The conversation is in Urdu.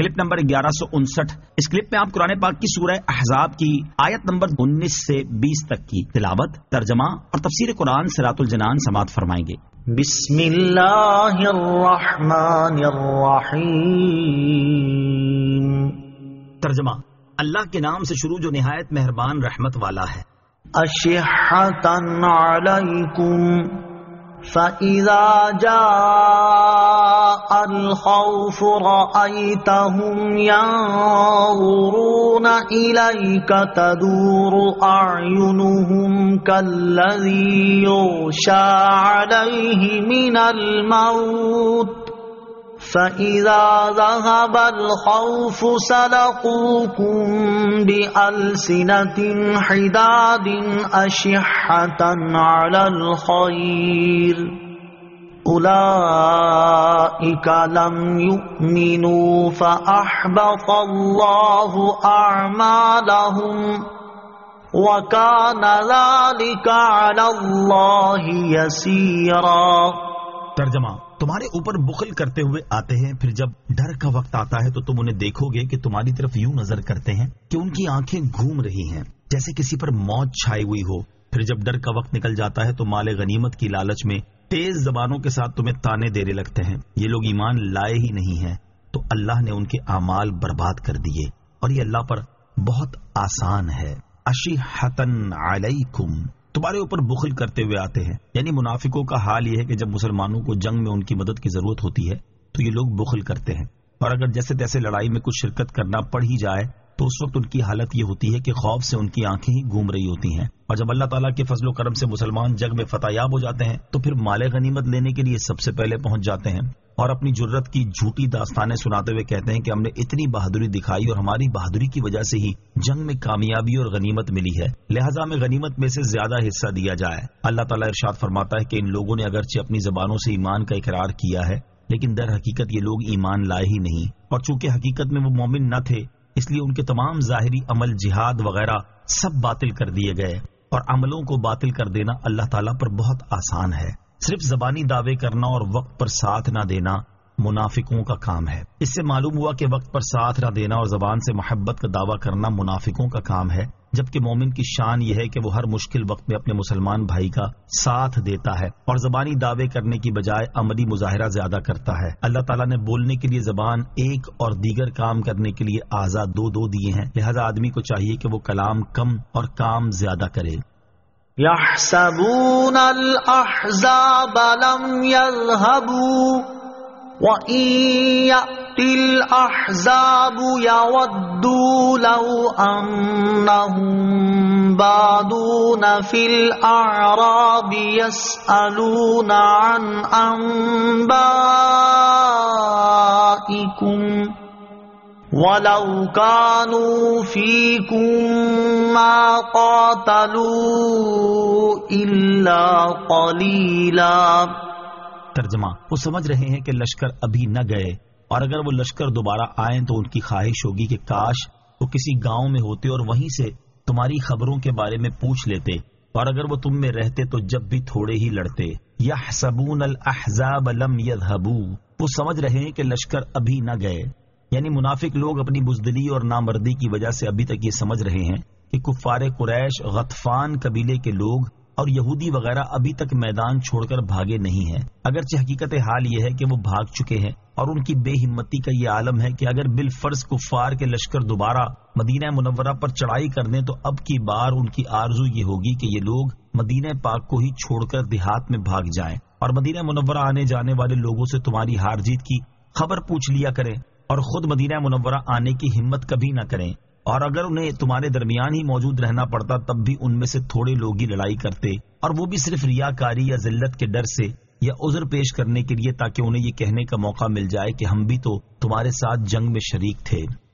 Clip number 1159۔ اس کلپ میں آپ قرآن پاک کی سورہ احزاب کی آیت نمبر 19 سے 20 تک کی تلاوت، ترجمہ اور تفسیر قرآن صراط الجنان سماعت فرمائیں گے۔ بسم اللہ الرحمن الرحیم۔ ترجمہ، اللہ کے نام سے شروع جو نہایت مہربان رحمت والا ہے۔ اشحۃ علیکم فَإِذَا جَاءَ الْخَوْفُ رَأَيْتَهُمْ يَنظُرُونَ إِلَيْكَ تَدُورُ أَعْيُنُهُمْ كَالَّذِي يُغْشَى عَلَيْهِ مِنَ الْمَوْتِ فَإِذَا ذَهَبَ الْخَوْفُ سَلَقُوكُمْ بِأَلْسِنَةٍ حِدَادٍ أَشِحَّةً عَلَى الْخَيْرِ أُولَئِكَ لَمْ يُؤْمِنُوا فَأَحْبَطَ اللَّهُ أَعْمَالَهُمْ وَكَانَ ذَلِكَ عَلَى اللَّهِ يَسِيرًا۔ ترجمہ، تمہارے اوپر بخل کرتے ہوئے آتے ہیں، پھر جب ڈر کا وقت آتا ہے تو تم انہیں دیکھو گے کہ تمہاری طرف یوں نظر کرتے ہیں کہ ان کی آنکھیں گھوم رہی ہیں جیسے کسی پر موت چھائی ہوئی ہو۔ پھر جب ڈر کا وقت نکل جاتا ہے تو مال غنیمت کی لالچ میں تیز زبانوں کے ساتھ تمہیں تانے دینے لگتے ہیں۔ یہ لوگ ایمان لائے ہی نہیں ہیں تو اللہ نے ان کے اعمال برباد کر دیے، اور یہ اللہ پر بہت آسان ہے۔ اشحۃ علیکم، تمہارے اوپر بخل کرتے ہوئے آتے ہیں، یعنی منافقوں کا حال یہ ہے کہ جب مسلمانوں کو جنگ میں ان کی مدد کی ضرورت ہوتی ہے تو یہ لوگ بخل کرتے ہیں، اور اگر جیسے تیسے لڑائی میں کچھ شرکت کرنا پڑ ہی جائے تو اس وقت ان کی حالت یہ ہوتی ہے کہ خوف سے ان کی آنکھیں ہی گھوم رہی ہوتی ہیں، اور جب اللہ تعالیٰ کے فضل و کرم سے مسلمان جنگ میں فتح یاب ہو جاتے ہیں تو پھر مال غنیمت لینے کے لیے سب سے پہلے پہنچ جاتے ہیں، اور اپنی جرت کی جھوٹی داستانیں سناتے ہوئے کہتے ہیں کہ ہم نے اتنی بہادری دکھائی اور ہماری بہادری کی وجہ سے ہی جنگ میں کامیابی اور غنیمت ملی ہے، لہٰذا ہمیں غنیمت میں سے زیادہ حصہ دیا جائے۔ اللہ تعالیٰ ارشاد فرماتا ہے کہ ان لوگوں نے اگرچہ اپنی زبانوں سے ایمان کا اقرار کیا ہے لیکن در حقیقت یہ لوگ ایمان لائے ہی نہیں، اور چونکہ حقیقت میں وہ مومن نہ تھے اس لیے ان کے تمام ظاہری عمل، جہاد وغیرہ سب باطل کر دیے گئے، اور عملوں کو باطل کر دینا اللہ تعالیٰ پر بہت آسان ہے۔ صرف زبانی دعوے کرنا اور وقت پر ساتھ نہ دینا منافقوں کا کام ہے۔ اس سے معلوم ہوا کہ وقت پر ساتھ نہ دینا اور زبان سے محبت کا دعویٰ کرنا منافقوں کا کام ہے، جبکہ مومن کی شان یہ ہے کہ وہ ہر مشکل وقت میں اپنے مسلمان بھائی کا ساتھ دیتا ہے اور زبانی دعوے کرنے کی بجائے عملی مظاہرہ زیادہ کرتا ہے۔ اللہ تعالیٰ نے بولنے کے لیے زبان ایک اور دیگر کام کرنے کے لیے اعضاء دو دیے ہیں، لہذا آدمی کو چاہیے کہ وہ کلام کم اور کام زیادہ کرے۔ يَحْسَبُونَ الْأَحْزَابَ لَمْ يَذْهَبُوا وَإِن يَأْتِ الْأَحْزَابُ يَوَدُّوا لَوْ أَنَّهُمْ بَادُونَ فِي الْأَعْرَابِ يَسْأَلُونَ عَنْ أَنْبَائِكُمْ وَلَوْ كَانُوا فِيكُمْ مَا قَاتَلُوا إِلَّا قَلِيلًا۔ ترجمہ، وہ سمجھ رہے ہیں کہ لشکر ابھی نہ گئے، اور اگر وہ لشکر دوبارہ آئیں تو ان کی خواہش ہوگی کہ کاش وہ کسی گاؤں میں ہوتے اور وہیں سے تمہاری خبروں کے بارے میں پوچھ لیتے، اور اگر وہ تم میں رہتے تو جب بھی تھوڑے ہی لڑتے۔ یحسبون الاحزاب لم یذهبوا، وہ سمجھ رہے ہیں کہ لشکر ابھی نہ گئے، یعنی منافق لوگ اپنی بزدلی اور نامردی کی وجہ سے ابھی تک یہ سمجھ رہے ہیں کہ کفار قریش، غطفان قبیلے کے لوگ اور یہودی وغیرہ ابھی تک میدان چھوڑ کر بھاگے نہیں ہیں، اگرچہ حقیقت حال یہ ہے کہ وہ بھاگ چکے ہیں، اور ان کی بے ہمتی کا یہ عالم ہے کہ اگر بالفرض کفار کے لشکر دوبارہ مدینہ منورہ پر چڑھائی کر دیں تو اب کی بار ان کی آرزو یہ ہوگی کہ یہ لوگ مدینہ پاک کو ہی چھوڑ کر دیہات میں بھاگ جائیں اور مدینہ منورہ آنے جانے والے لوگوں سے تمہاری ہار جیت کی خبر پوچھ لیا کریں، اور خود مدینہ منورہ آنے کی ہمت کبھی نہ کریں، اور اگر انہیں تمہارے درمیان ہی موجود رہنا پڑتا تب بھی ان میں سے تھوڑے لوگ ہی لڑائی کرتے، اور وہ بھی صرف ریاکاری یا ذلت کے ڈر سے یا عذر پیش کرنے کے لیے تاکہ انہیں یہ کہنے کا موقع مل جائے کہ ہم بھی تو تمہارے ساتھ جنگ میں شریک تھے۔